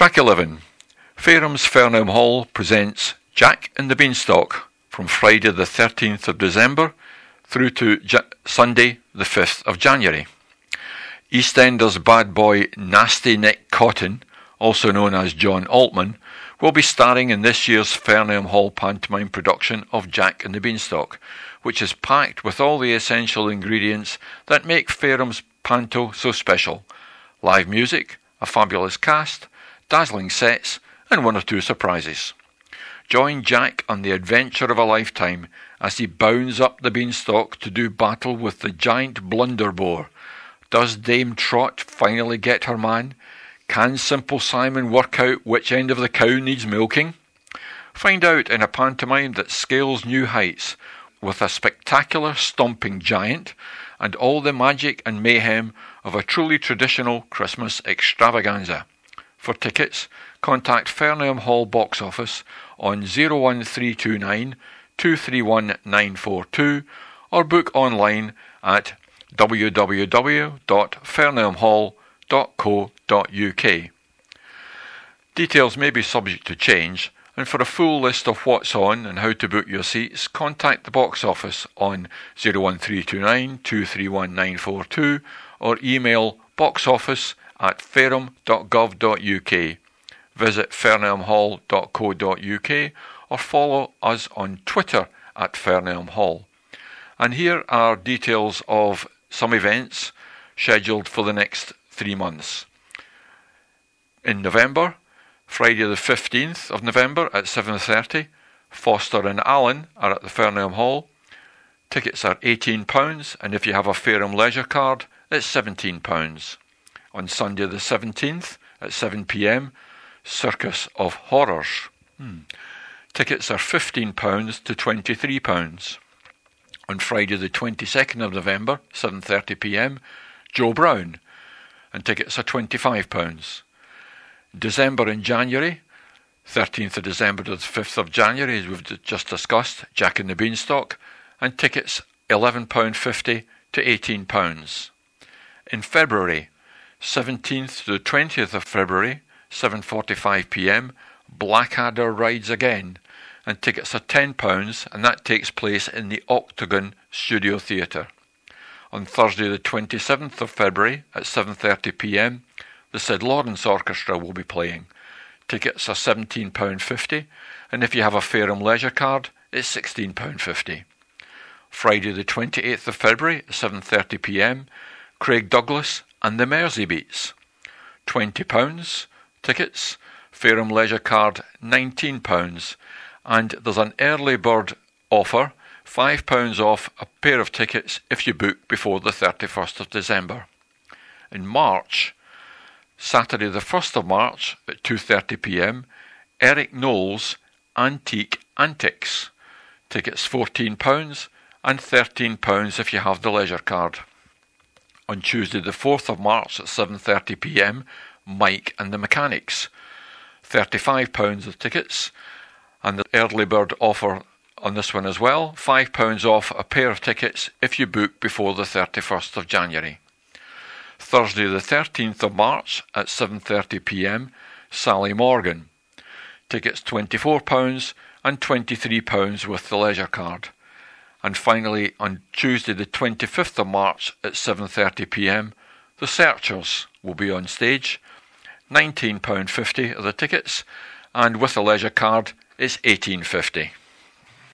Track 11. Fairham's Farnham Hall presents Jack and the Beanstalk from Friday the 13th of December through to Sunday the 5th of January. EastEnders bad boy Nasty Nick Cotton, also known as John Altman, will be starring in this year's Farnham Hall pantomime production of Jack and the Beanstalk, which is packed with all the essential ingredients that make Fairham's panto so special: live music, a fabulous cast, dazzling sets, and one or two surprises. Join Jack on the adventure of a lifetime as he bounds up the beanstalk to do battle with the giant blunderbore. Does Dame Trot finally get her man? Can Simple Simon work out which end of the cow needs milking? Find out in a pantomime that scales new heights with a spectacular stomping giant and all the magic and mayhem of a truly traditional Christmas extravaganza. For tickets, contact Farnham Hall box office on 01329 231 942 or book online at www.farnhamhall.co.uk. Details may be subject to change, and for a full list of what's on and how to book your seats, contact the box office on 01329 231 942 or email boxoffice@fareham.gov.uk. Visit farnhamhall.co.uk or follow us on Twitter at Farnham Hall. And here are details of some events scheduled for the next 3 months. In November, Friday the 15th of November at 7:30, Foster and Allen are at the Farnham Hall. Tickets are £18, and if you have a Fareham Leisure card, it's £17. On Sunday the 17th at 7 p.m, Circus of Horrors. Tickets are £15 to £23. On Friday the 22nd of November, 7:30 p.m, Joe Brown, and tickets are £25. December and January, 13th of December to the 5th of January, as we've just discussed, Jack and the Beanstalk, and tickets £11.50 to £18. In February, 17th to the 20th of February, 7:45 p.m, Blackadder rides again, and tickets are £10, and that takes place in the Octagon Studio Theatre. On Thursday the 27th of February at 7:30 p.m, the Sid Lawrence Orchestra will be playing. Tickets are £17.50, and if you have a Fareham Leisure card, it's £16.50. Friday the 28th of February at 7:30 p.m, Craig Douglas and the Mersey Beats. £20 tickets, Fareham Leisure card £19, and there's an early bird offer, £5 off a pair of tickets if you book before the 31st of December. In March, Saturday the 1st of March at 2:30 p.m, Eric Knowles' Antique Antics. Tickets £14 and £13 if you have the leisure card. On Tuesday the 4th of March at 7:30 p.m, Mike and the Mechanics. £35 of tickets, and the early bird offer on this one as well, £5 off a pair of tickets if you book before the 31st of January. Thursday the 13th of March at 7:30 p.m, Sally Morgan. Tickets £24 and £23 with the leisure card. And finally, on Tuesday the 25th of March at 7:30 p.m, The Searchers will be on stage. £19.50 are the tickets, and with a leisure card it's £18.50.